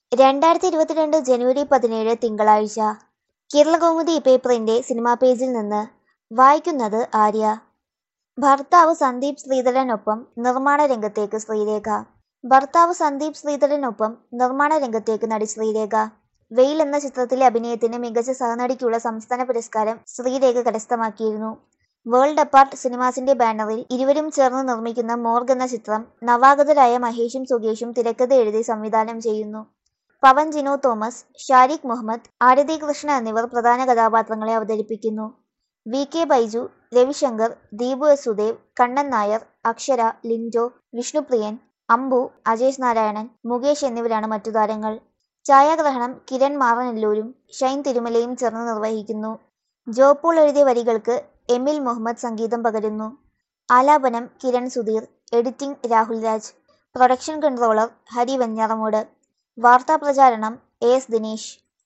2022 ജനുവരി 17 തിങ്കളാഴ്ച. കേരളകൗമുദി പേപ്പറിന്റെ സിനിമാ പേജിൽ നിന്ന് വായിക്കുന്നത് ആര്യ. ഭർത്താവ് സന്ദീപ് ശ്രീധരനൊപ്പം നിർമ്മാണ രംഗത്തേക്ക് ശ്രീരേഖ. ഭർത്താവ് സന്ദീപ് ശ്രീധരനൊപ്പം നിർമ്മാണ രംഗത്തേക്ക് നടി ശ്രീരേഖ. വെയിൽ എന്ന ചിത്രത്തിലെ അഭിനയത്തിന് മികച്ച സഹനടിക്കുള്ള സംസ്ഥാന പുരസ്കാരം ശ്രീരേഖ കരസ്ഥമാക്കിയിരുന്നു. വേൾഡ് അപ്പാർട്ട് സിനിമാസിന്റെ ബാനറിൽ ഇരുവരും ചേർന്ന് നിർമ്മിക്കുന്ന മോർഗ് എന്ന ചിത്രം നവാഗതരായ മഹേഷും സുകേഷും തിരക്കഥ എഴുതി സംവിധാനം ചെയ്യുന്നു. പവൻ ജിനോ തോമസ്, ഷാരിഖ് മുഹമ്മദ്, ആരതി കൃഷ്ണ എന്നിവർ പ്രധാന കഥാപാത്രങ്ങളെ അവതരിപ്പിക്കുന്നു. V K Baiju, Ravishankar, Deepu S Sudev, Kannan Nair, Akshara, Lindo, Vishnupriyan, Ambu, Ajesh Narayanan, Mukesh എന്നിവരാണ് മറ്റു താരങ്ങൾ. ഛായാഗ്രഹണം കിരൺ മാറനല്ലൂരും ഷൈൻ തിരുമലയും ചേർന്ന് നിർവഹിക്കുന്നു. ജോപോൾ എഴുതിയ വരികൾക്ക് എമിൽ മുഹമ്മദ് സംഗീതം പകരുന്നു. ആലാപനം Kiran Sudheer, editing Rahul Raj, production controller Hari Venjaramoodu, വാർത്താപ്രചാരണം എസ് ദിനേശ്.